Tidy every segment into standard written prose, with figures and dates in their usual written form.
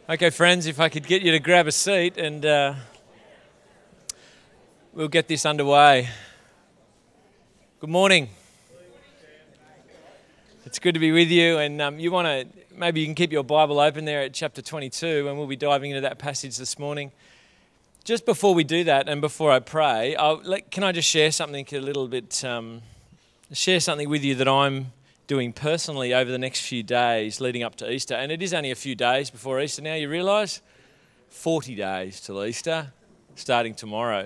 Okay, friends, if I could get you to grab a seat and we'll get this underway. Good morning. It's good to be with you, and maybe you can keep your Bible open there at chapter 22, and we'll be diving into that passage this morning. Just before we do that, and before I pray, can I just share something a little bit, share something with you that I'm doing personally over the next few days leading up to Easter. And it is only a few days before Easter now, you realise? 40 days till Easter, starting tomorrow.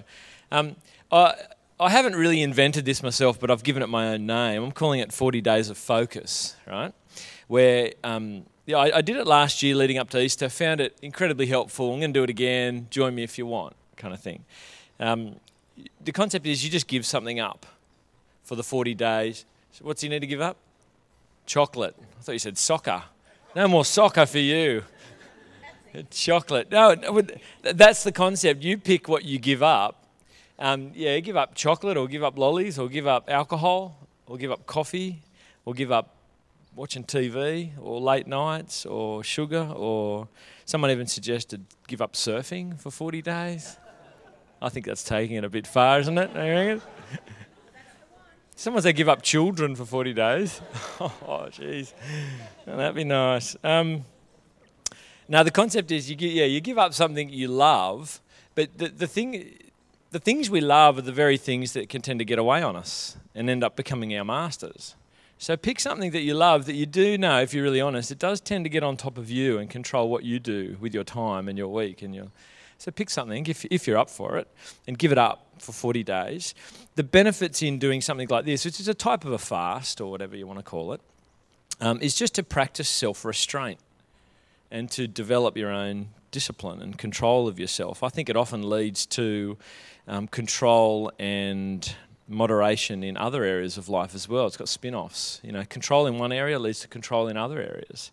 I haven't really invented this myself, but I've given it my own name. I'm calling it 40 Days of Focus, right? Where I did it last year leading up to Easter, found it incredibly helpful. I'm going to do it again, join me if you want, kind of thing. The concept is you just give something up for the 40 days. So what's you need to give up? Chocolate. I thought you said soccer. No more soccer for you. Chocolate. No, that's the concept. You pick what you give up. Give up chocolate, or give up lollies, or give up alcohol, or give up coffee, or give up watching TV, or late nights, or sugar, or someone even suggested give up surfing for 40 days. I think that's taking it a bit far, isn't it? Someone said give up children for 40 days. Oh, jeez. That'd be nice. Now, the concept is you give up something you love, but the things we love are the very things that can tend to get away on us and end up becoming our masters. So pick something that you love that you do know, if you're really honest, it does tend to get on top of you and control what you do with your time and your week and your... So pick something, if you're up for it, and give it up for 40 days. The benefits in doing something like this, which is a type of a fast, or whatever you want to call it, is just to practice self-restraint and to develop your own discipline and control of yourself. I think it often leads to control and moderation in other areas of life as well. It's got spin-offs. Control in one area leads to control in other areas.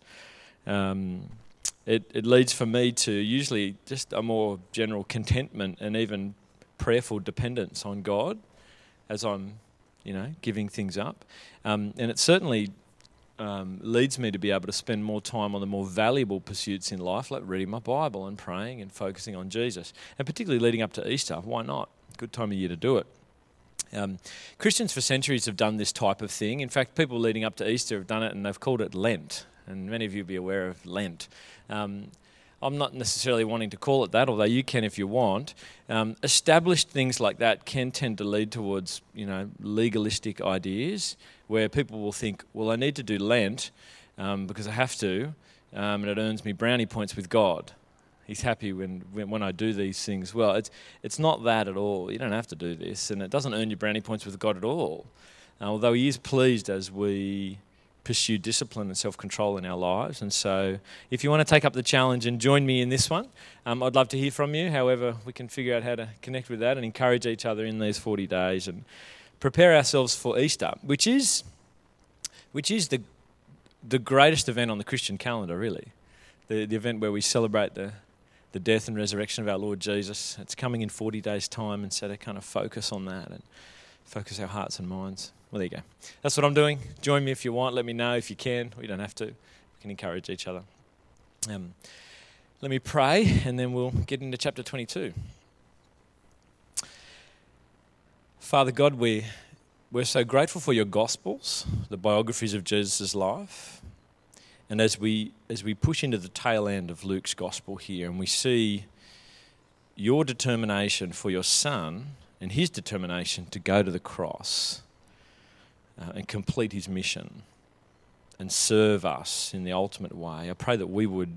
It leads for me to usually just a more general contentment and even prayerful dependence on God as I'm, giving things up. And it certainly leads me to be able to spend more time on the more valuable pursuits in life, like reading my Bible and praying and focusing on Jesus. And particularly leading up to Easter, why not? Good time of year to do it. Christians for centuries have done this type of thing. In fact, people leading up to Easter have done it, and they've called it Lent. And many of you will be aware of Lent. I'm not necessarily wanting to call it that, although you can if you want. Established things like that can tend to lead towards, legalistic ideas where people will think, well, I need to do Lent because I have to, and it earns me brownie points with God. He's happy when I do these things. Well, it's not that at all. You don't have to do this, and it doesn't earn you brownie points with God at all. Although he is pleased as we pursue discipline and self-control in our lives. And so if you want to take up the challenge and join me in this one, I'd love to hear from you. However, we can figure out how to connect with that and encourage each other in these 40 days and prepare ourselves for Easter, which is the greatest event on the Christian calendar, really. The event where we celebrate the death and resurrection of our Lord Jesus. It's coming in 40 days' time, and so to kind of focus on that and focus our hearts and minds. Well, there you go. That's what I'm doing. Join me if you want. Let me know if you can. We don't have to. We can encourage each other. Let me pray, and then we'll get into chapter 22. Father God, we're so grateful for your Gospels, the biographies of Jesus' life. And as we push into the tail end of Luke's Gospel here, and we see your determination for your Son and his determination to go to the cross and complete his mission and serve us in the ultimate way. I pray that we would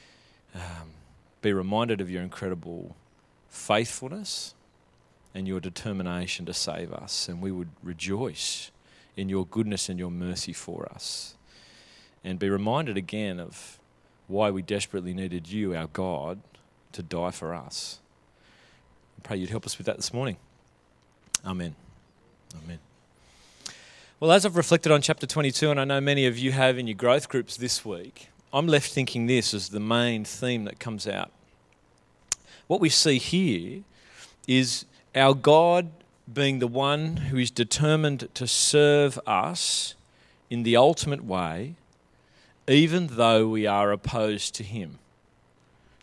be reminded of your incredible faithfulness and your determination to save us, and we would rejoice in your goodness and your mercy for us, and be reminded again of why we desperately needed you, our God, to die for us. I pray you'd help us with that this morning. Amen. Amen. Well, as I've reflected on chapter 22, and I know many of you have in your growth groups this week, I'm left thinking this is the main theme that comes out. What we see here is our God being the one who is determined to serve us in the ultimate way, even though we are opposed to him.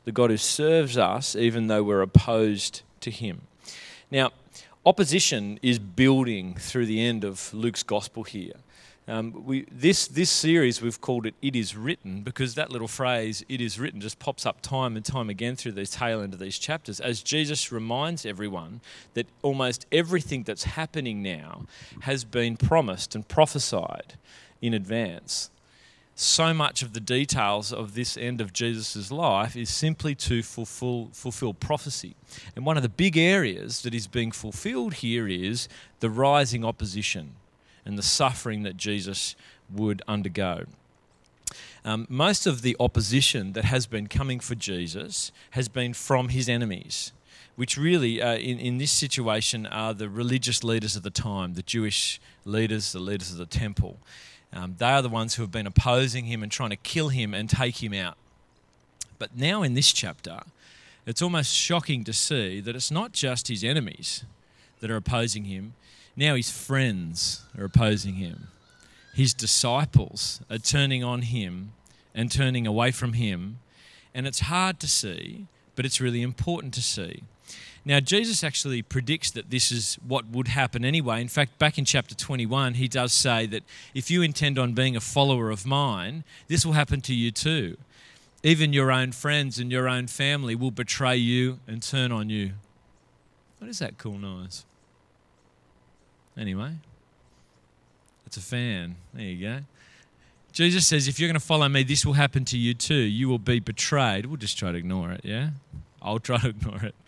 the God who serves us even though we're opposed to him. Now, opposition is building through the end of Luke's gospel here. This series, we've called it "It is written," because that little phrase "it is written" just pops up time and time again through the tail end of these chapters, as Jesus reminds everyone that almost everything that's happening now has been promised and prophesied in advance. So much of the details of this end of Jesus' life is simply to fulfill prophecy. And one of the big areas that is being fulfilled here is the rising opposition and the suffering that Jesus would undergo. Most of the opposition that has been coming for Jesus has been from his enemies, which really, in this situation, are the religious leaders of the time, the Jewish leaders, the leaders of the temple. They are the ones who have been opposing him and trying to kill him and take him out. But now in this chapter, it's almost shocking to see that it's not just his enemies that are opposing him. Now his friends are opposing him. His disciples are turning on him and turning away from him. And it's hard to see, but it's really important to see. Now, Jesus actually predicts that this is what would happen anyway. In fact, back in chapter 21, he does say that if you intend on being a follower of mine, this will happen to you too. Even your own friends and your own family will betray you and turn on you. What is that cool noise? Anyway, it's a fan. There you go. Jesus says, if you're going to follow me, this will happen to you too. You will be betrayed. We'll just try to ignore it, yeah? I'll try to ignore it.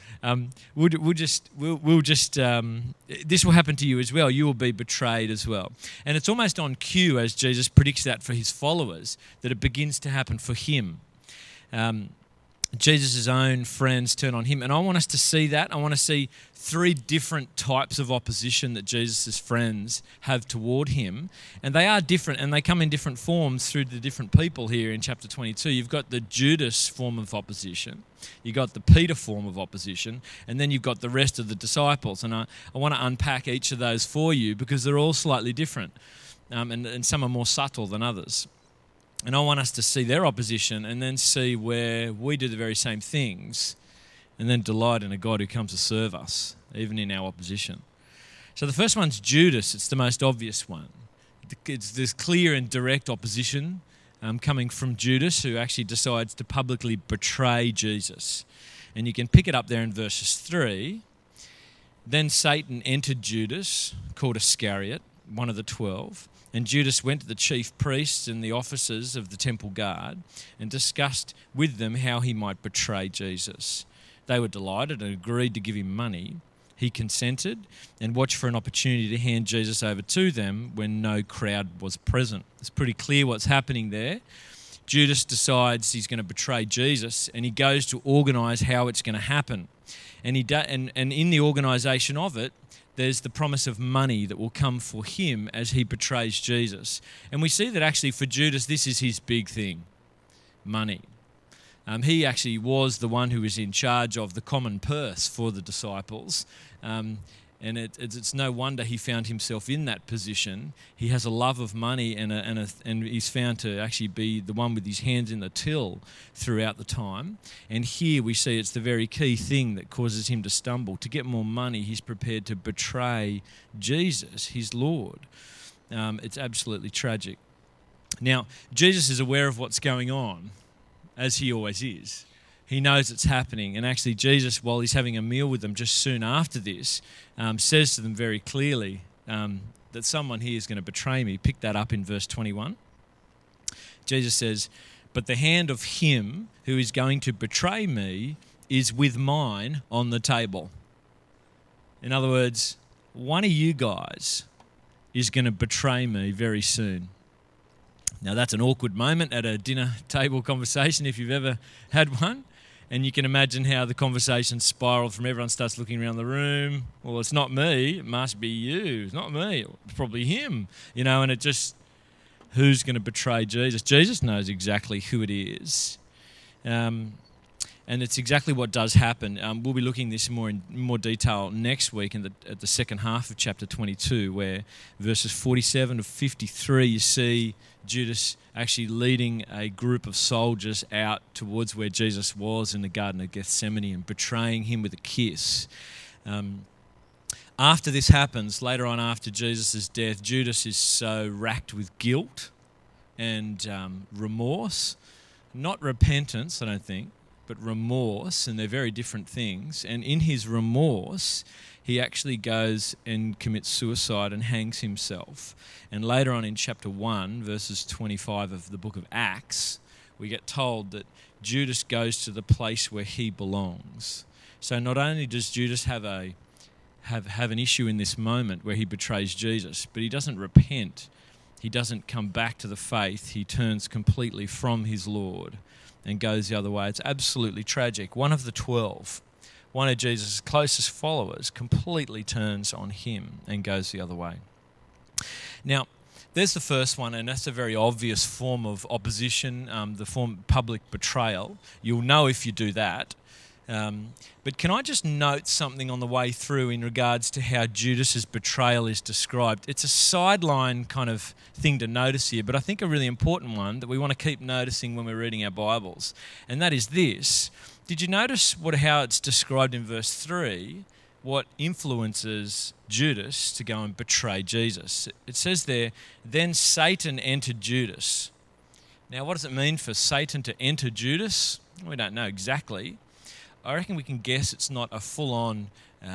This will happen to you as well. You will be betrayed as well. And it's almost on cue as Jesus predicts that for his followers, that it begins to happen for him. Jesus' own friends turn on him. And I want us to see that. I want to see three different types of opposition that Jesus' friends have toward him. And they are different, and they come in different forms through the different people here in chapter 22. You've got the Judas form of opposition. You've got the Peter form of opposition. And then you've got the rest of the disciples. And I want to unpack each of those for you because they're all slightly different. And some are more subtle than others. And I want us to see their opposition and then see where we do the very same things and then delight in a God who comes to serve us, even in our opposition. So the first one's Judas. It's the most obvious one. It's this clear and direct opposition coming from Judas, who actually decides to publicly betray Jesus. And you can pick it up there in verses 3. Then Satan entered Judas, called Iscariot, one of the 12. And Judas went to the chief priests and the officers of the temple guard and discussed with them how he might betray Jesus. They were delighted and agreed to give him money. He consented and watched for an opportunity to hand Jesus over to them when no crowd was present. It's pretty clear what's happening there. Judas decides he's going to betray Jesus, and he goes to organise how it's going to happen. And in the organisation of it, there's the promise of money that will come for him as he betrays Jesus. And we see that actually for Judas, this is his big thing, money. He actually was the one who was in charge of the common purse for the disciples. And it's no wonder he found himself in that position. He has a love of money and he's found to actually be the one with his hands in the till throughout the time. And here we see it's the very key thing that causes him to stumble. To get more money, he's prepared to betray Jesus, his Lord. It's absolutely tragic. Now, Jesus is aware of what's going on, as he always is. He knows it's happening. And actually Jesus, while he's having a meal with them just soon after this, says to them very clearly that someone here is going to betray me. Pick that up in verse 21. Jesus says, "But the hand of him who is going to betray me is with mine on the table." In other words, one of you guys is going to betray me very soon. Now that's an awkward moment at a dinner table conversation if you've ever had one. And you can imagine how the conversation spiraled from everyone starts looking around the room. Well, it's not me. It must be you. It's not me. It's probably him. And it just, who's going to betray Jesus? Jesus knows exactly who it is. And And it's exactly what does happen. We'll be looking at this in more detail next week at the second half of chapter 22, where verses 47 to 53, you see Judas actually leading a group of soldiers out towards where Jesus was in the Garden of Gethsemane and betraying him with a kiss. After this happens, later on after Jesus' death, Judas is so racked with guilt and remorse, not repentance, I don't think, but remorse, and they're very different things. And in his remorse, he actually goes and commits suicide and hangs himself. And later on in chapter 1, verses 25 of the book of Acts, we get told that Judas goes to the place where he belongs. So not only does Judas have an issue in this moment where he betrays Jesus, but he doesn't repent. He doesn't come back to the faith. He turns completely from his Lord and goes the other way. It's absolutely tragic. One of the 12, one of Jesus' closest followers, completely turns on him and goes the other way. Now, there's the first one, and that's a very obvious form of opposition, the form of public betrayal. You'll know if you do that. But can I just note something on the way through in regards to how Judas's betrayal is described? It's a sideline kind of thing to notice here, but I think a really important one that we want to keep noticing when we're reading our Bibles, and that is this. Did you notice how it's described in verse 3, what influences Judas to go and betray Jesus? It says there, then Satan entered Judas. Now, what does it mean for Satan to enter Judas? We don't know exactly. I reckon we can guess it's not a full-on,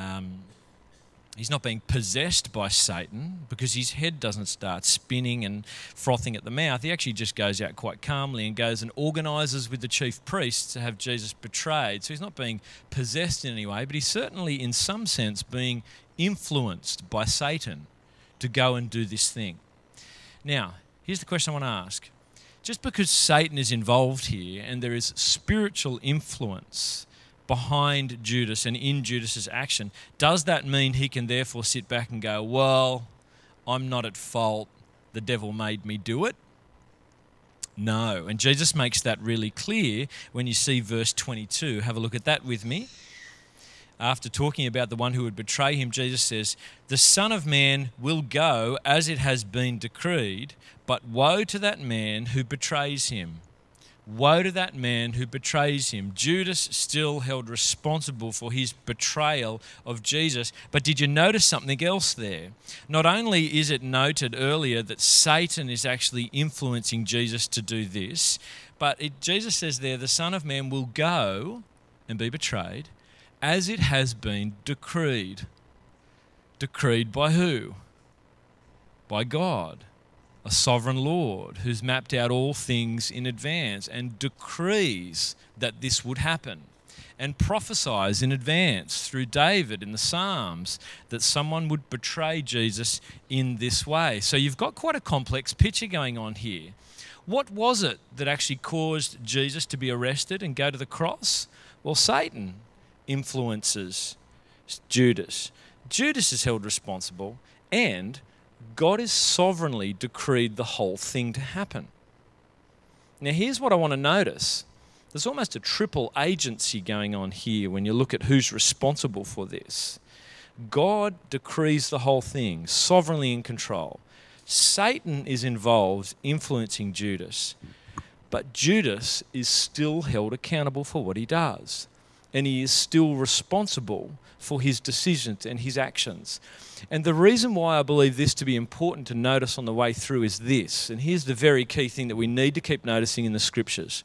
he's not being possessed by Satan, because his head doesn't start spinning and frothing at the mouth. He actually just goes out quite calmly and goes and organises with the chief priests to have Jesus betrayed. So he's not being possessed in any way, but he's certainly in some sense being influenced by Satan to go and do this thing. Now, here's the question I want to ask. Just because Satan is involved here and there is spiritual influence behind Judas and in Judas's action, does that mean he can therefore sit back and go, well, I'm not at fault, the devil made me do it? No, and Jesus makes that really clear when you see verse 22. Have a look at that with me. After talking about the one who would betray him, Jesus says, the Son of Man will go as it has been decreed, but woe to that man who betrays him. Woe to that man who betrays him. Judas still held responsible for his betrayal of Jesus. But did you notice something else there? Not only is it noted earlier that Satan is actually influencing Jesus to do this, but Jesus says there, the Son of Man will go and be betrayed as it has been decreed. Decreed by who? By God. A sovereign Lord who's mapped out all things in advance and decrees that this would happen and prophesies in advance through David in the Psalms that someone would betray Jesus in this way. So you've got quite a complex picture going on here. What was it that actually caused Jesus to be arrested and go to the cross? Well, Satan influences Judas. Judas is held responsible, and God has sovereignly decreed the whole thing to happen. Now, here's what I want to notice. There's almost a triple agency going on here when you look at who's responsible for this. God decrees the whole thing, sovereignly in control. Satan is involved, influencing Judas. But Judas is still held accountable for what he does. And he is still responsible for his decisions and his actions. And the reason why I believe this to be important to notice on the way through is this, and here's the very key thing that we need to keep noticing in the scriptures.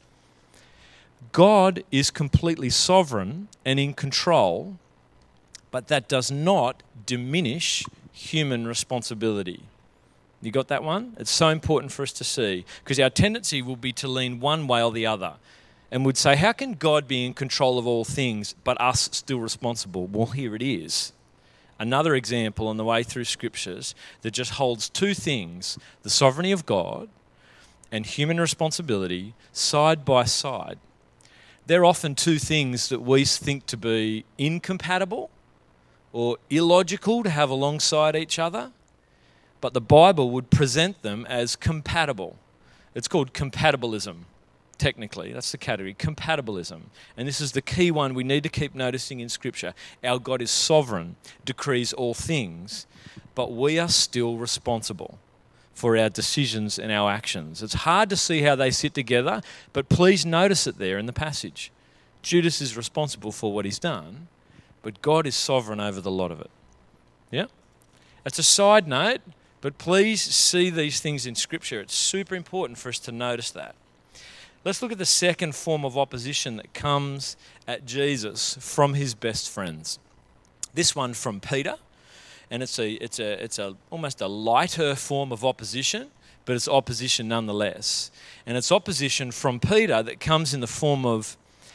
God is completely sovereign and in control, but that does not diminish human responsibility. You got that one? It's so important for us to see, because our tendency will be to lean one way or the other. And would say, how can God be in control of all things, but us still responsible? Well, here it is. Another example on the way through scriptures that just holds two things, the sovereignty of God and human responsibility side by side. They're often two things that we think to be incompatible or illogical to have alongside each other, but the Bible would present them as compatible. It's called compatibilism. technically. That's the category, compatibilism. And this is the key one we need to keep noticing in Scripture. Our God is sovereign, decrees all things, but we are still responsible for our decisions and our actions. It's hard to see how they sit together, but please notice it there in the passage. Judas is responsible for what he's done, but God is sovereign over the lot of it. Yeah? That's a side note, but please see these things in Scripture. It's super important for us to notice that. Let's look at the second form of opposition that comes at Jesus from his best friends. This one from Peter, and it's almost a lighter form of opposition, but it's opposition nonetheless. And it's opposition from Peter that comes in the form of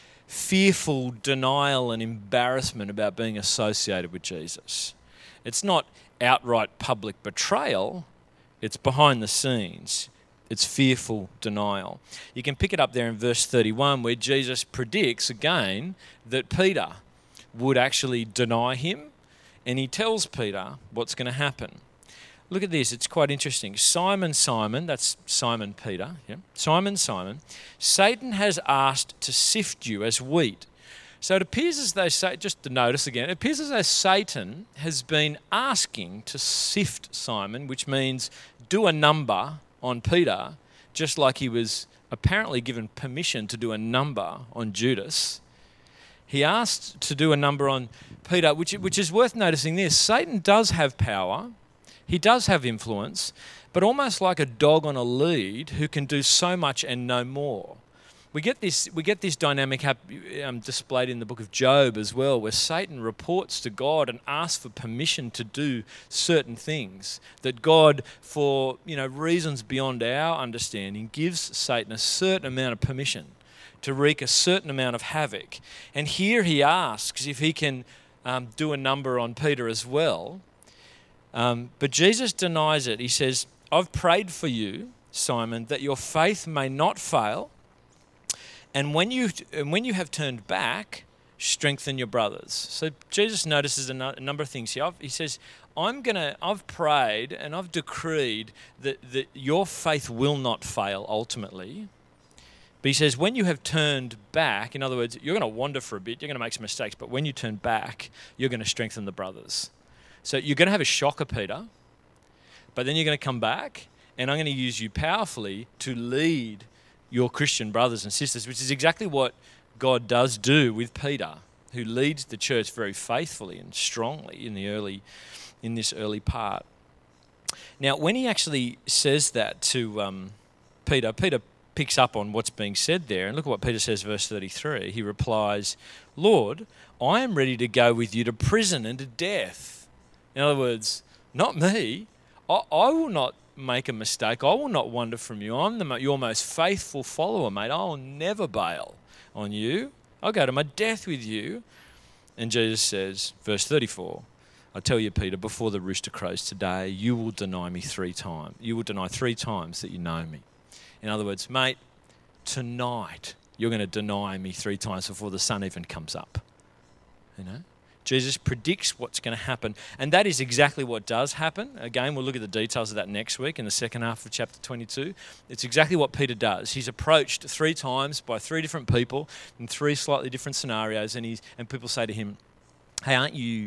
fearful denial and embarrassment about being associated with Jesus. It's not outright public betrayal, it's behind the scenes. It's fearful denial. You can pick it up there in verse 31 where Jesus predicts again that Peter would actually deny him, and he tells Peter what's going to happen. Look at this, it's quite interesting. Simon, Simon, that's Simon Peter. Yeah? Simon, Simon, Satan has asked to sift you as wheat. So it appears as though, just to notice again, it appears as though Satan has been asking to sift Simon, which means do a number on Peter, just like he was apparently given permission to do a number on Judas. He asked to do a number on Peter, which is worth noticing this. Satan does have power. He does have influence, but almost like a dog on a lead who can do so much and no more. We get this dynamic displayed in the book of Job as well, where Satan reports to God and asks for permission to do certain things. That God, for reasons beyond our understanding, gives Satan a certain amount of permission to wreak a certain amount of havoc. And here he asks if he can do a number on Peter as well. But Jesus denies it. He says, I've prayed for you, Simon, that your faith may not fail. And when you have turned back, strengthen your brothers. So Jesus notices a number of things here. He says, I've prayed and I've decreed that your faith will not fail ultimately. But he says, when you have turned back, in other words, you're going to wander for a bit, you're going to make some mistakes, but when you turn back, you're going to strengthen the brothers. So you're going to have a shocker, Peter, but then you're going to come back, and I'm going to use you powerfully to lead your Christian brothers and sisters, which is exactly what God does do with Peter, who leads the church very faithfully and strongly in this early part. Now, when he actually says that to Peter picks up on what's being said there, and look at what Peter says, verse 33. He replies, Lord, I am ready to go with you to prison and to death. In other words, not me. I will not make a mistake. I will not wander from you. I'm your most faithful follower, mate. I will never bail on you. I'll go to my death with you. And Jesus says, verse 34, I tell you, Peter, before the rooster crows today, you will deny me 3 times. You will deny 3 times that you know me. In other words, mate, tonight you're going to deny me 3 times before the sun even comes up. Jesus predicts what's going to happen, and that is exactly what does happen. Again, we'll look at the details of that next week in the second half of chapter 22. It's exactly what Peter does. He's approached 3 times by 3 different people in 3 slightly different scenarios, and people say to him, "Hey, aren't you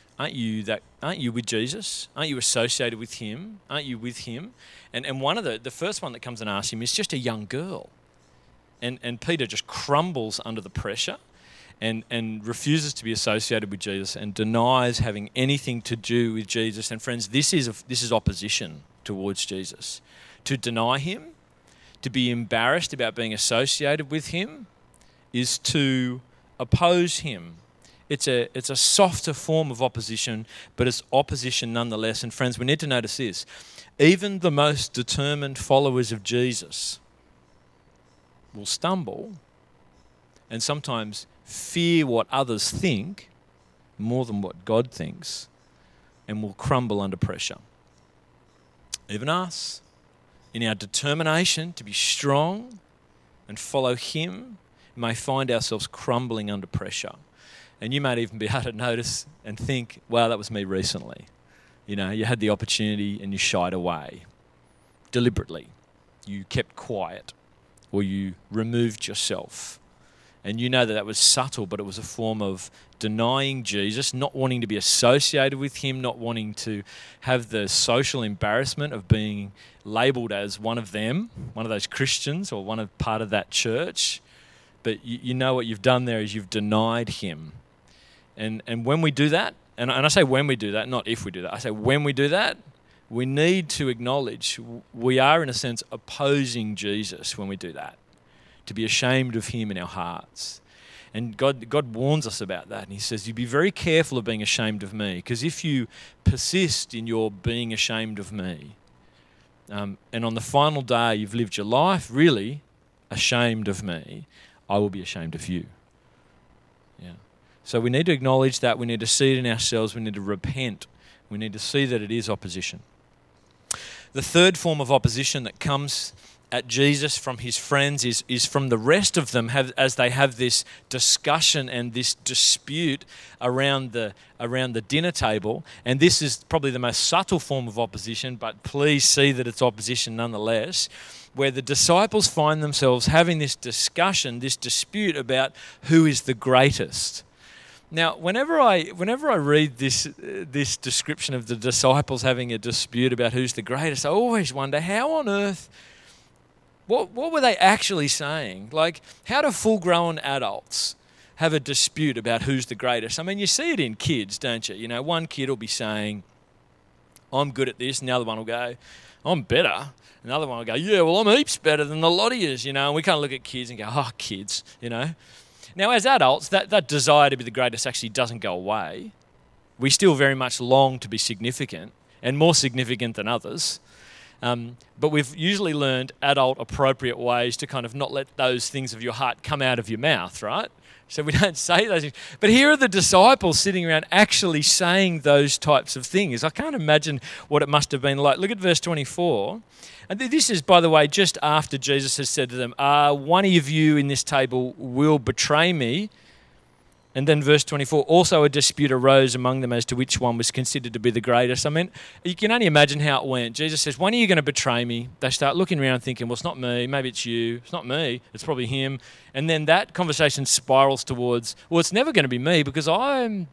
with Jesus? Aren't you associated with him? Aren't you with him?" And one of the first one that comes and asks him is just a young girl, and Peter just crumbles under the pressure. And refuses to be associated with Jesus and denies having anything to do with Jesus. And friends, this is opposition towards Jesus. To deny him, to be embarrassed about being associated with him, is to oppose him. It's a softer form of opposition, but it's opposition nonetheless. And friends, we need to notice this. Even the most determined followers of Jesus will stumble and sometimes fear what others think more than what God thinks, and will crumble under pressure. Even us, in our determination to be strong and follow him, may find ourselves crumbling under pressure. And you might even be able to notice and think, wow, that was me recently. You had the opportunity and you shied away deliberately. You kept quiet, or you removed yourself. And you know that was subtle, but it was a form of denying Jesus, not wanting to be associated with him, not wanting to have the social embarrassment of being labelled as one of them, one of those Christians or part of that church. But you know what you've done there is you've denied him. And when we do that, and I say when we do that, not if we do that, I say when we do that, we need to acknowledge we are, in a sense, opposing Jesus when we do that, to be ashamed of him in our hearts. And God warns us about that. And he says, you be very careful of being ashamed of me, because if you persist in your being ashamed of me, and on the final day you've lived your life really ashamed of me, I will be ashamed of you. Yeah. So we need to acknowledge that. We need to see it in ourselves. We need to repent. We need to see that it is opposition. The third form of opposition that comes at Jesus from his friends is from the rest of them as they have this discussion and this dispute around the dinner table. And this is probably the most subtle form of opposition, but please see that it's opposition nonetheless, where the disciples find themselves having this discussion, this dispute about who is the greatest. Now, whenever I read this description of the disciples having a dispute about who's the greatest, I always wonder how on earth, what were they actually saying? Like, how do full-grown adults have a dispute about who's the greatest? I mean, you see it in kids, don't you? You know, one kid will be saying, I'm good at this, and the other one will go, I'm better. Another one will go, yeah, well, I'm heaps better than the lot of yous, you know, and we kind of look at kids and go, oh, kids, you know. Now, as adults, that desire to be the greatest actually doesn't go away. We still very much long to be significant, and more significant than others. But we've usually learned adult appropriate ways to kind of not let those things of your heart come out of your mouth, right? So we don't say those things. But here are the disciples sitting around actually saying those types of things. I can't imagine what it must have been like. Look at verse 24. And this is, by the way, just after Jesus has said to them, one of you in this table will betray me. And then verse 24, also a dispute arose among them as to which one was considered to be the greatest. I mean, you can only imagine how it went. Jesus says, one of you going to betray me. They start looking around thinking, well, it's not me. Maybe it's you. It's not me. It's probably him. And then that conversation spirals towards, well, it's never going to be me because I'm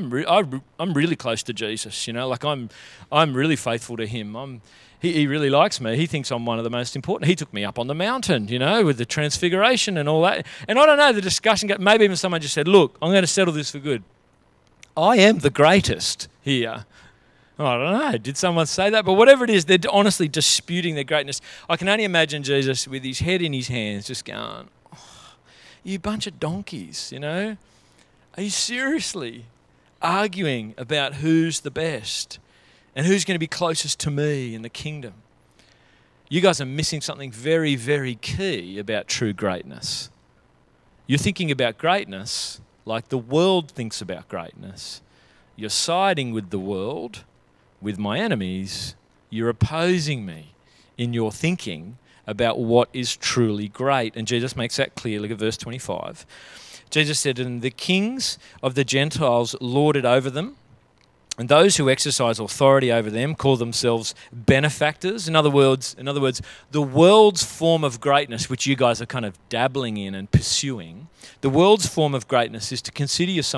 really close to Jesus. You know, like I'm really faithful to him. He really likes me. He thinks I'm one of the most important. He took me up on the mountain, you know, with the transfiguration and all that. And I don't know, the discussion, maybe even someone just said, look, I'm going to settle this for good. I am the greatest here. I don't know, did someone say that? But whatever it is, they're honestly disputing their greatness. I can only imagine Jesus with his head in his hands just going, oh, you bunch of donkeys, you know? Are you seriously arguing about who's the best? And who's going to be closest to me in the kingdom? You guys are missing something very, very key about true greatness. You're thinking about greatness like the world thinks about greatness. You're siding with the world, with my enemies. You're opposing me in your thinking about what is truly great. And Jesus makes that clear. Look at verse 25. Jesus said, and the kings of the Gentiles lord it over them, and those who exercise authority over them call themselves benefactors. In other words, the world's form of greatness, which you guys are kind of dabbling in and pursuing, the world's form of greatness is to consider yourself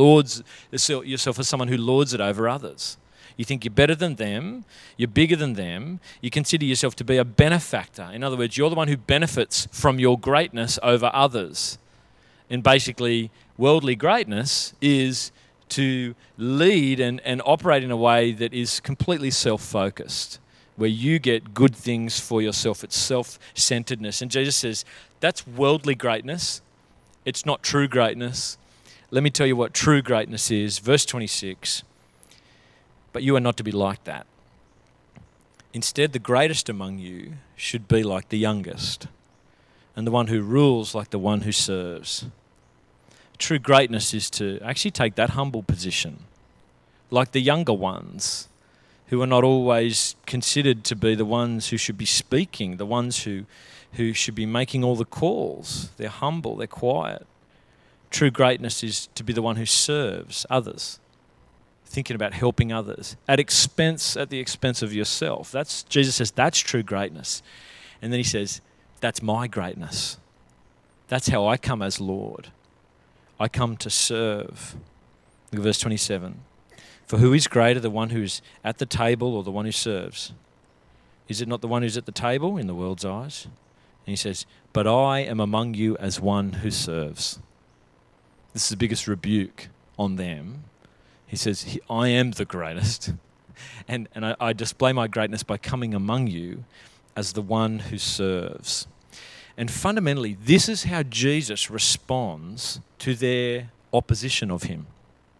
as someone who lords it over others. You think you're better than them, you're bigger than them, you consider yourself to be a benefactor. In other words, you're the one who benefits from your greatness over others. And basically, worldly greatness is to lead and operate in a way that is completely self-focused, where you get good things for yourself. It's self-centeredness. And Jesus says, that's worldly greatness. It's not true greatness. Let me tell you what true greatness is. Verse 26, but you are not to be like that. Instead, the greatest among you should be like the youngest, and the one who rules like the one who serves. True greatness is to actually take that humble position, like the younger ones, who are not always considered to be the ones who should be speaking, the ones who should be making all the calls. They're humble, they're quiet. True greatness is to be the one who serves others, thinking about helping others at the expense of yourself. Jesus says that's true greatness. And then he says, That's my greatness. That's how I come as Lord. I come to serve. Look at verse 27. For who is greater, the one who's at the table or the one who serves? Is it not the one who's at the table in the world's eyes? And he says, but I am among you as one who serves. This is the biggest rebuke on them. He says, I am the greatest. And I display my greatness by coming among you as the one who serves. And fundamentally, this is how Jesus responds to their opposition of him.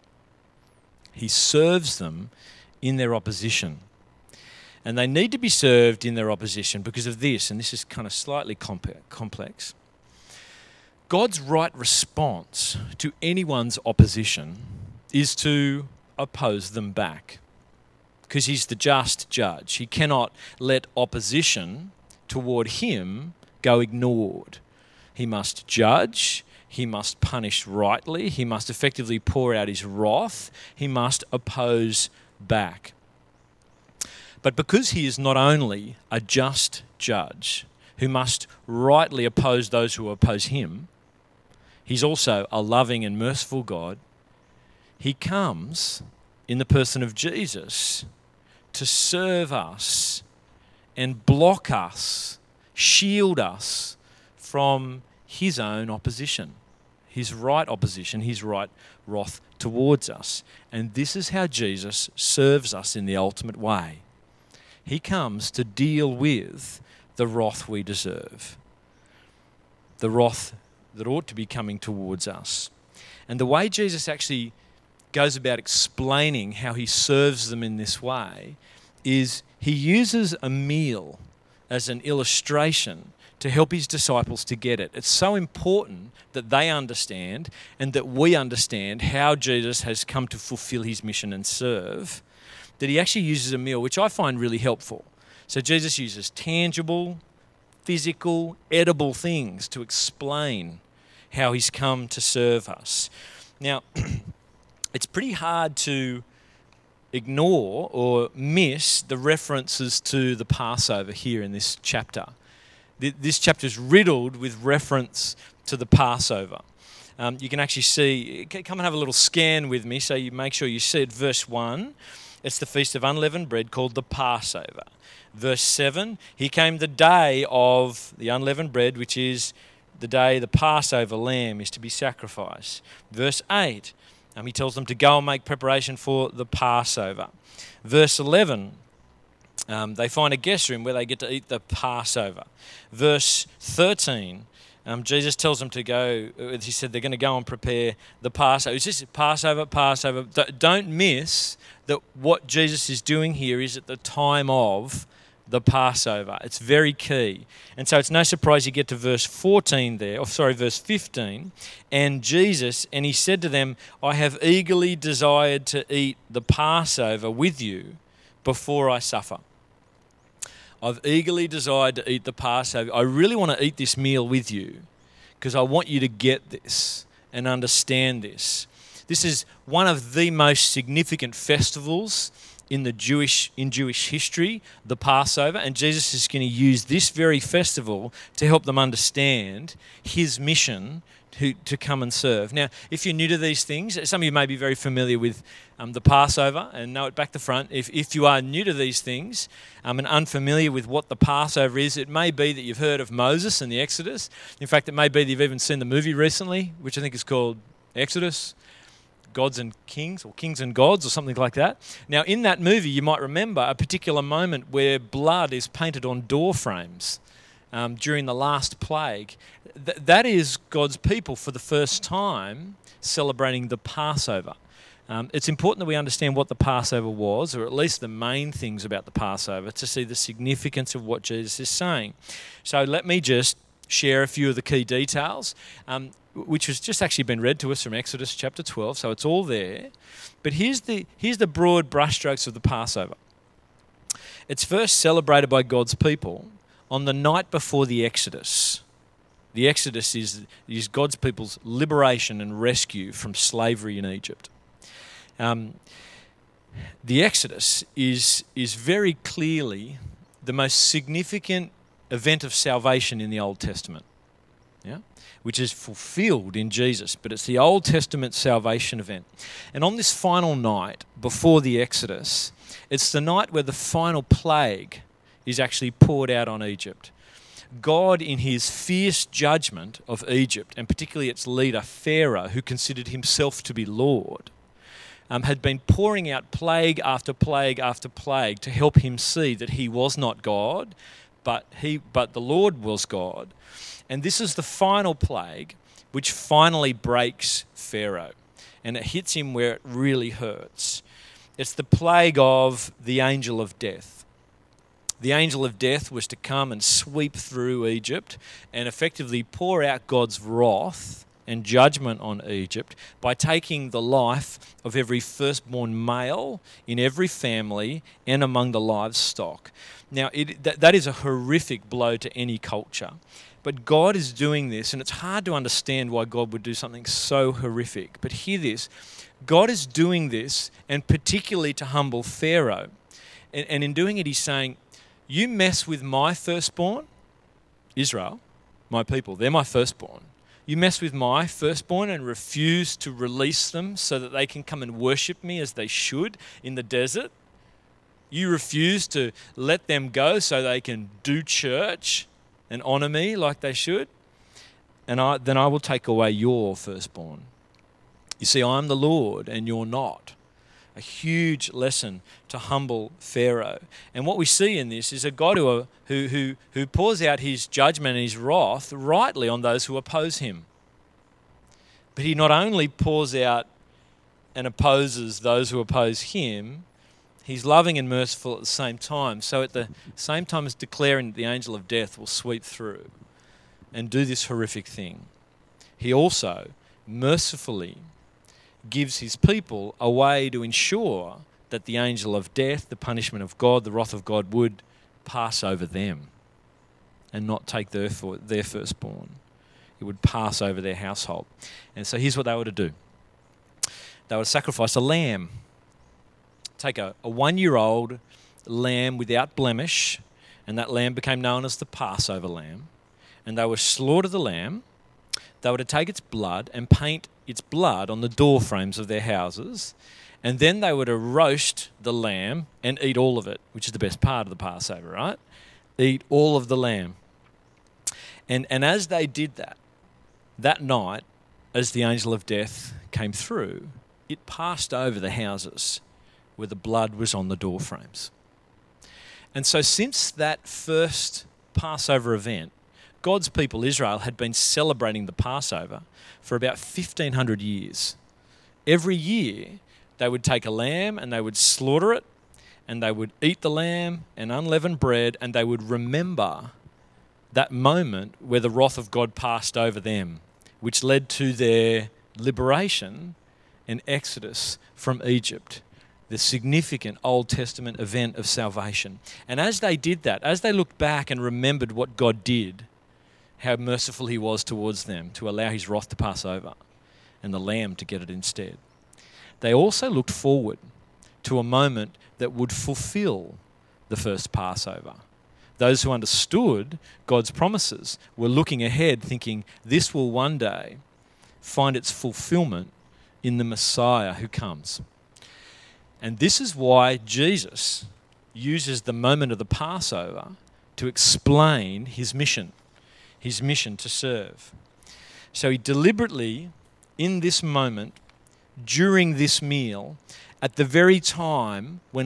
He serves them in their opposition. And they need to be served in their opposition because of this, and this is kind of slightly complex. God's right response to anyone's opposition is to oppose them back, because he's the just judge. He cannot let opposition toward him go ignored. He must judge, he must punish rightly, he must effectively pour out his wrath, he must oppose back. But because he is not only a just judge who must rightly oppose those who oppose him, he's also a loving and merciful God. He comes in the person of Jesus to serve us and block us, shield us from his own opposition, his right opposition, his right wrath towards us. And this is how Jesus serves us in the ultimate way. He comes to deal with the wrath we deserve, the wrath that ought to be coming towards us. And the way Jesus actually goes about explaining how he serves them in this way is he uses a meal as an illustration to help his disciples to get it. It's so important that they understand and that we understand how Jesus has come to fulfill his mission and serve, that he actually uses a meal, which I find really helpful. So Jesus uses tangible, physical, edible things to explain how he's come to serve us. Now, it's pretty hard to ignore or miss the references to the Passover here in this chapter. This chapter is riddled with reference to the Passover. You can actually see, come and have a little scan with me so you make sure you see it. Verse 1, it's the Feast of Unleavened Bread called the Passover. Verse 7, here came the day of the unleavened bread, which is the day the Passover lamb is to be sacrificed. Verse 8, he tells them to go and make preparation for the Passover. Verse 11, they find a guest room where they get to eat the Passover. Verse 13, Jesus tells them to go, he said they're going to go and prepare the Passover. It's just Passover. Don't miss that what Jesus is doing here is at the time of the Passover. It's very key. And so it's no surprise you get to verse 15, and Jesus, and he said to them, I have eagerly desired to eat the Passover with you before I suffer. I've eagerly desired to eat the Passover. I really want to eat this meal with you because I want you to get this and understand this. This is one of the most significant festivals in Jewish history, the Passover, and Jesus is going to use this very festival to help them understand his mission to come and serve. Now, if you're new to these things, some of you may be very familiar with the Passover and know it back to front. If you are new to these things and unfamiliar with what the Passover is, it may be that you've heard of Moses and the Exodus. In fact, it may be that you've even seen the movie recently, which I think is called Exodus, Gods and Kings, or Kings and Gods, or something like that. Now, in that movie, you might remember a particular moment where blood is painted on door frames during the last plague. That is God's people for the first time celebrating the Passover. It's important that we understand what the Passover was, or at least the main things about the Passover, to see the significance of what Jesus is saying. So let me just share a few of the key details, which has just actually been read to us from Exodus chapter 12, so it's all there. But here's the broad brushstrokes of the Passover. It's first celebrated by God's people on the night before the Exodus. The Exodus is God's people's liberation and rescue from slavery in Egypt. The Exodus is very clearly the most significant event of salvation in the Old Testament, yeah, which is fulfilled in Jesus, but it's the Old Testament salvation event. And on this final night before the Exodus, it's the night where the final plague is actually poured out on Egypt. God, in his fierce judgment of Egypt, and particularly its leader, Pharaoh, who considered himself to be Lord, had been pouring out plague after plague after plague to help him see that he was not God, but the Lord was God. And this is the final plague, which finally breaks Pharaoh, and it hits him where it really hurts. It's the plague of the angel of death. The angel of death was to come and sweep through Egypt and effectively pour out God's wrath and judgment on Egypt by taking the life of every firstborn male in every family and among the livestock. Now, that is a horrific blow to any culture. But God is doing this, and it's hard to understand why God would do something so horrific. But hear this. God is doing this, and particularly to humble Pharaoh. And in doing it, he's saying, you mess with my firstborn, Israel, my people, they're my firstborn. You mess with my firstborn and refuse to release them so that they can come and worship me as they should in the desert. You refuse to let them go so they can do church and honour me like they should. And then I will take away your firstborn. You see, I'm the Lord and you're not. A huge lesson to humble Pharaoh. And what we see in this is a God who pours out his judgment and his wrath rightly on those who oppose him. But he not only pours out and opposes those who oppose him, he's loving and merciful at the same time. So at the same time as declaring that the angel of death will sweep through and do this horrific thing, he also mercifully gives his people a way to ensure that the angel of death, the punishment of God, the wrath of God, would pass over them and not take their firstborn. It would pass over their household. And so here's what they were to do. They would sacrifice a lamb. Take a 1-year-old lamb without blemish, and that lamb became known as the Passover lamb. And they would slaughter the lamb. They were to take its blood and paint its blood on the door frames of their houses, and then they were to roast the lamb and eat all of it, which is the best part of the Passover, right? Eat all of the lamb. And as they did that night, as the angel of death came through, it passed over the houses where the blood was on the door frames. And so since that first Passover event, God's people, Israel, had been celebrating the Passover for about 1,500 years. Every year, they would take a lamb and they would slaughter it, and they would eat the lamb and unleavened bread, and they would remember that moment where the wrath of God passed over them, which led to their liberation and exodus from Egypt, the significant Old Testament event of salvation. And as they did that, as they looked back and remembered what God did, how merciful he was towards them to allow his wrath to pass over and the lamb to get it instead, they also looked forward to a moment that would fulfill the first Passover. Those who understood God's promises were looking ahead, thinking this will one day find its fulfillment in the Messiah who comes. And this is why Jesus uses the moment of the Passover to explain his mission to serve. So he deliberately, in this moment, during this meal, at the very time when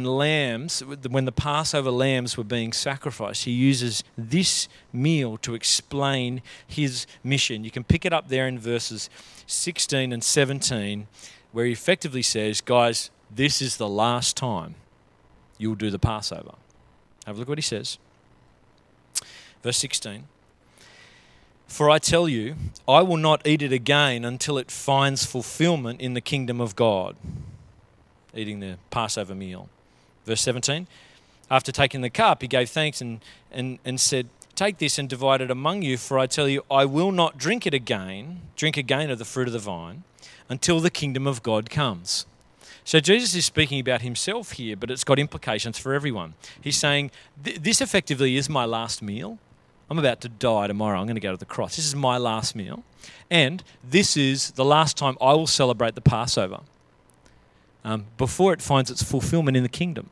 the Passover lambs were being sacrificed, he uses this meal to explain his mission. You can pick it up there in verses 16 and 17, where he effectively says, guys, this is the last time you'll do the Passover. Have a look what he says. Verse 16. For I tell you, I will not eat it again until it finds fulfillment in the kingdom of God. Eating the Passover meal. Verse 17. After taking the cup, he gave thanks and said, take this and divide it among you, for I tell you, I will not drink again of the fruit of the vine, until the kingdom of God comes. So Jesus is speaking about himself here, but it's got implications for everyone. He's saying, this effectively is my last meal. I'm about to die tomorrow. I'm going to go to the cross. This is my last meal. And this is the last time I will celebrate the Passover before it finds its fulfillment in the kingdom.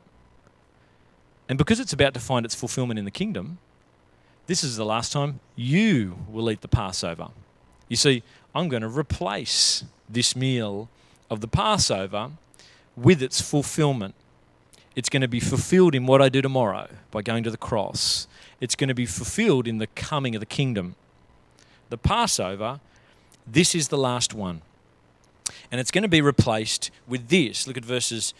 And because it's about to find its fulfillment in the kingdom, this is the last time you will eat the Passover. You see, I'm going to replace this meal of the Passover with its fulfillment. It's going to be fulfilled in what I do tomorrow by going to the cross. It's going to be fulfilled in the coming of the kingdom. The Passover, this is the last one. And it's going to be replaced with this. Look at verses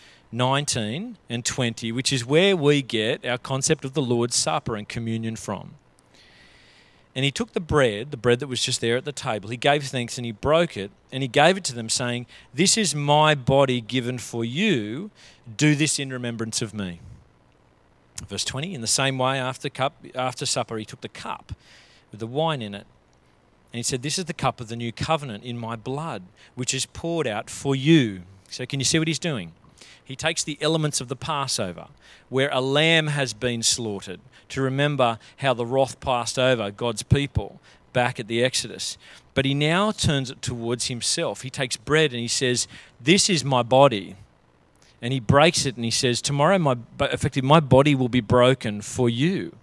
19 and 20, which is where we get our concept of the Lord's Supper and communion from. And he took the bread that was just there at the table. He gave thanks and he broke it and he gave it to them saying, "This is my body given for you. Do this in remembrance of me." Verse 20, in the same way after supper he took the cup with the wine in it. And he said, "This is the cup of the new covenant in my blood, which is poured out for you." So can you see what he's doing? He takes the elements of the Passover, where a lamb has been slaughtered, to remember how the wrath passed over God's people back at the Exodus. But he now turns it towards himself. He takes bread and he says, "This is my body." And he breaks it and he says, "Tomorrow my body will be broken for you."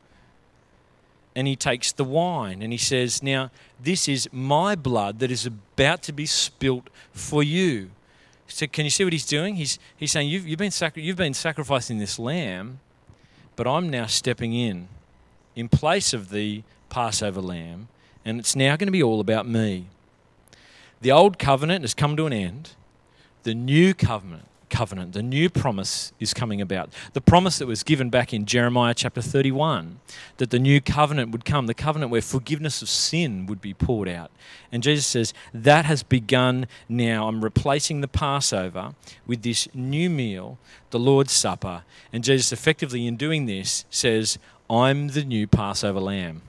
And he takes the wine and he says, "Now this is my blood that is about to be spilt for you." So can you see what he's doing? He's saying, you've been sacrificing this lamb, but I'm now stepping in place of the Passover lamb, and it's now going to be all about me. The old covenant has come to an end. The new covenant, the new promise is coming about. The promise that was given back in Jeremiah chapter 31, that the new covenant would come, the covenant where forgiveness of sin would be poured out. And Jesus says, that has begun now. I'm replacing the Passover with this new meal, the Lord's Supper. And Jesus effectively in doing this says, I'm the new Passover lamb.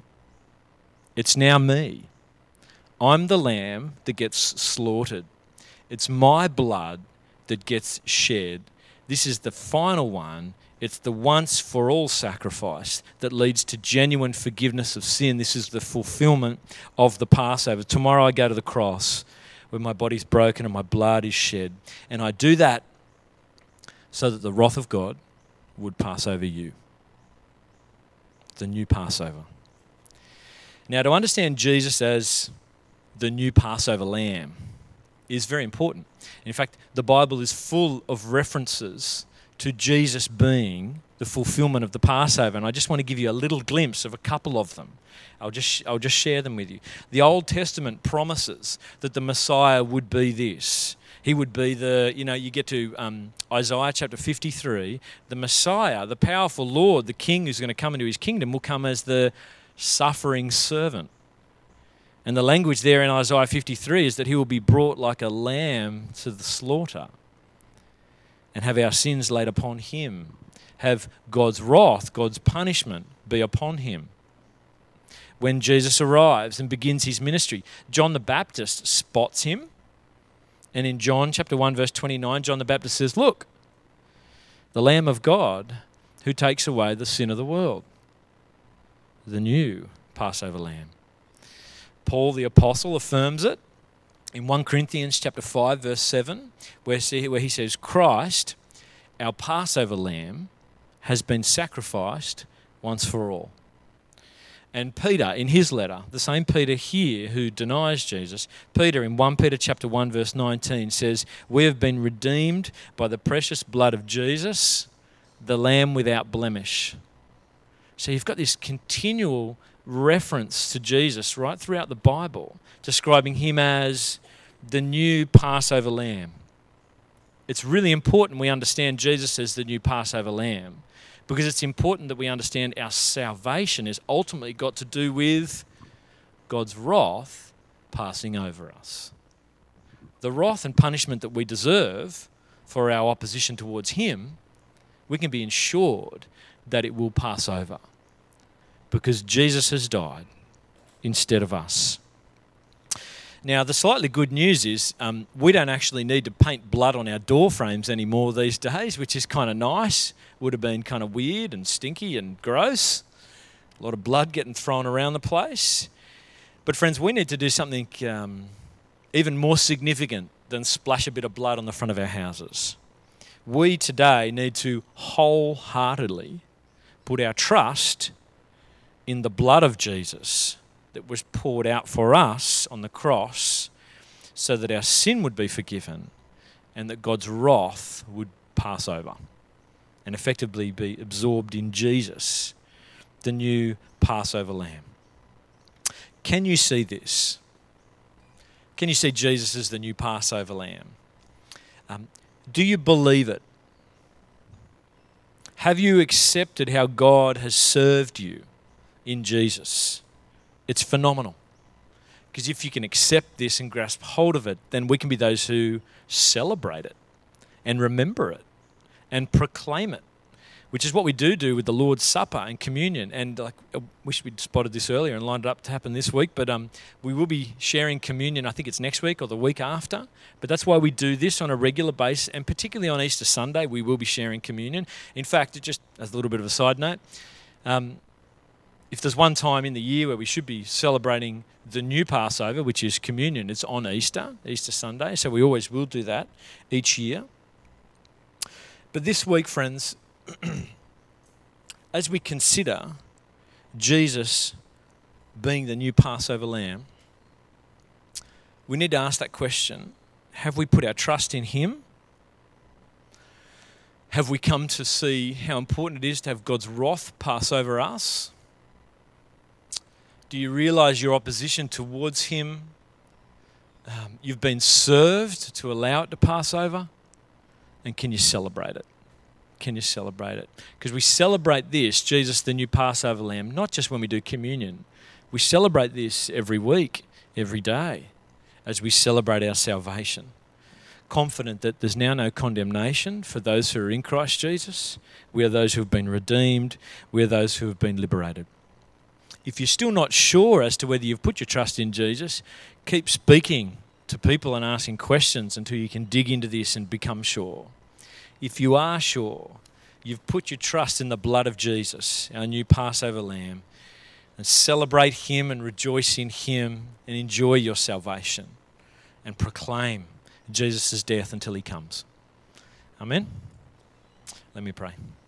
It's now me. I'm the lamb that gets slaughtered. It's my blood that gets shed. This is the final one. It's the once for all sacrifice that leads to genuine forgiveness of sin. This is the fulfillment of the Passover. Tomorrow I go to the cross where my body's broken and my blood is shed. And I do that so that the wrath of God would pass over you. The new Passover. Now, to understand Jesus as the new Passover lamb is very important. In fact, the Bible is full of references to Jesus being the fulfillment of the Passover, and I just want to give you a little glimpse of a couple of them. I'll just share them with you. The Old Testament promises that the Messiah would be this. He would be you get to Isaiah chapter 53, the Messiah, the powerful Lord, the King who's going to come into his kingdom will come as the suffering servant. And the language there in Isaiah 53 is that he will be brought like a lamb to the slaughter and have our sins laid upon him, have God's wrath, God's punishment be upon him. When Jesus arrives and begins his ministry, John the Baptist spots him. And in John chapter 1 verse 29, John the Baptist says, "Look, the Lamb of God who takes away the sin of the world." The new Passover lamb. Paul the apostle affirms it in 1 Corinthians chapter 5 verse 7 where he says, "Christ, our Passover lamb, has been sacrificed once for all." And Peter in his letter, the same Peter here who denies Jesus, Peter in 1 Peter chapter 1 verse 19 says, "We have been redeemed by the precious blood of Jesus, the Lamb without blemish." So you've got this continual reference to Jesus right throughout the Bible, describing him as the new Passover lamb. It's really important we understand Jesus as the new Passover lamb because it's important that we understand our salvation has ultimately got to do with God's wrath passing over us. The wrath and punishment that we deserve for our opposition towards him, we can be ensured that it will pass over because Jesus has died instead of us. Now, the slightly good news is we don't actually need to paint blood on our door frames anymore these days, which is kind of nice. Would have been kind of weird and stinky and gross. a lot of blood getting thrown around the place. But friends, we need to do something even more significant than splash a bit of blood on the front of our houses. We today need to wholeheartedly put our trust in the blood of Jesus that was poured out for us on the cross so that our sin would be forgiven and that God's wrath would pass over and effectively be absorbed in Jesus, the new Passover lamb. Can you see this? Can you see Jesus as the new Passover lamb? Do you believe it? Have you accepted how God has served you in Jesus? It's phenomenal. Because if you can accept this and grasp hold of it, then we can be those who celebrate it and remember it and proclaim it, which is what we do with the Lord's Supper and communion. And I wish we'd spotted this earlier and lined it up to happen this week, but we will be sharing communion, I think it's next week or the week after. But that's why we do this on a regular basis, and particularly on Easter Sunday, we will be sharing communion. In fact, just as a little bit of a side note, if there's one time in the year where we should be celebrating the new Passover, which is communion, it's on Easter Sunday, so we always will do that each year. But this week, friends, as we consider Jesus being the new Passover lamb, we need to ask that question: have we put our trust in him? Have we come to see how important it is to have God's wrath pass over us? Do you realize your opposition towards him? You've been served to allow it to pass over, and can you celebrate it? Can you celebrate it? Because we celebrate this, Jesus, the new Passover lamb, not just when we do communion. We celebrate this every week, every day, as we celebrate our salvation. Confident that there's now no condemnation for those who are in Christ Jesus. We are those who have been redeemed. We are those who have been liberated. If you're still not sure as to whether you've put your trust in Jesus, keep speaking to people and asking questions until you can dig into this and become sure. If you are sure, you've put your trust in the blood of Jesus, our new Passover lamb, and celebrate him and rejoice in him and enjoy your salvation and proclaim Jesus' death until he comes. Amen? Let me pray.